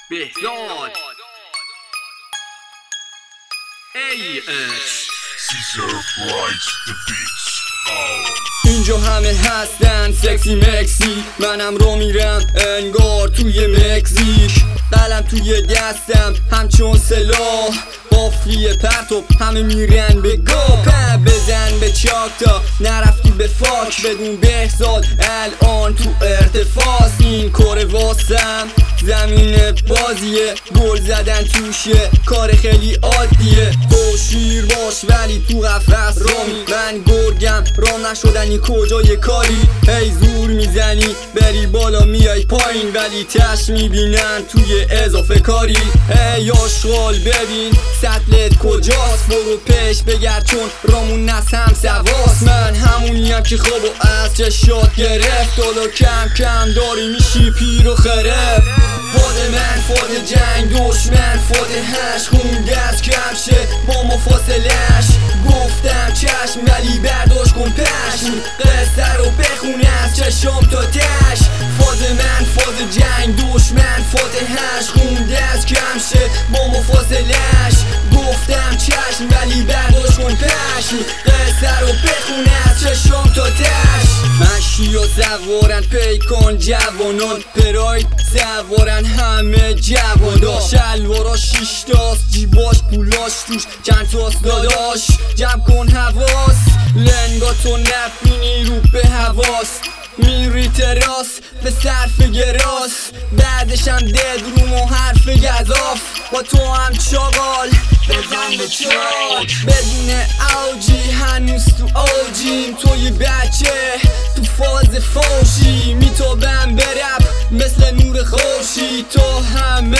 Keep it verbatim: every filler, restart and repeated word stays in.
بهزاد ای اچ اینجا همه هستن سکسی مکسی، منم رو میرم انگار توی مکزیک. قلم توی دستم همچون سلاح، قافیه پرتوب همه میرن به گاه. په بزن به چاک تا نرفتی به فاک، بدون بهزاد الان تو ارتفاع. این کار واسم زمین بازیه، گل زدن توشه کار خیلی عادیه. تو شیر باش ولی تو قفس رامی، من گرگم رام نشدنی کجای کاری. هی زور میزنی بری بالا میای پایین، ولی تش میبینن توی اضافه کاری. ای آشغال ببین سطلت کجاست، برو پیش بگرد چون رامون نس هم سواست. من همونیم که خوابو از چشات گرفت، حالا کم کم داری میشی پیر و خرف. فاده من فاده جنگ دشمن فاده هش، خون دست کم شه با ما فاصلش. گفتم چشم ولی برداشت کن پشم، قصه رو بخون از چشم تا تش. فاده من فاده جنگ دشمن فاده هش، خون دست کم شه با ما فاصلش. گفتم چشم ولی برداشت کن پشم، قصه رو بخون از چشم تا تش. مشی و سوارن پیکان جوانان، پراید سوارن همه جوادا. شلوارا شیشتاست جیباش پولاش توش چند تاست داداش. جمع کن حواس لنگاتو نبینی رو به حواس. میری تراس به صرف گراس، بعدشم دد روم و حرف گذاف. با تو هم چاقال بزن به چاک، بدون اوجی هنوز تو اوجیم. توی بچه تو فاز فوشی، میتابم برب مثل نور خوشی. تو همه